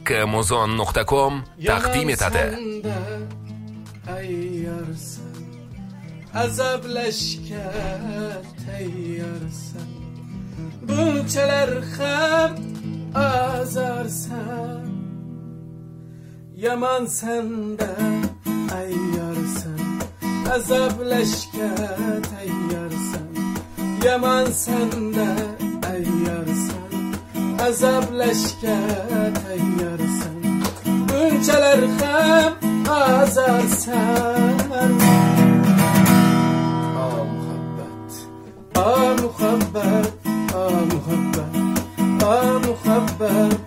kmuzon.com taqdim etadi. azoblashga tayyorsan, bunchalar ham azarsan. Yaman sanda ayyorsan, azoblashga tayyorsan. Yaman sanda ayyorsan, azoblashga tayyorsan. Bunchalar ham azarsan. muhabbat, muhabbat, muhabbat, muhabbat.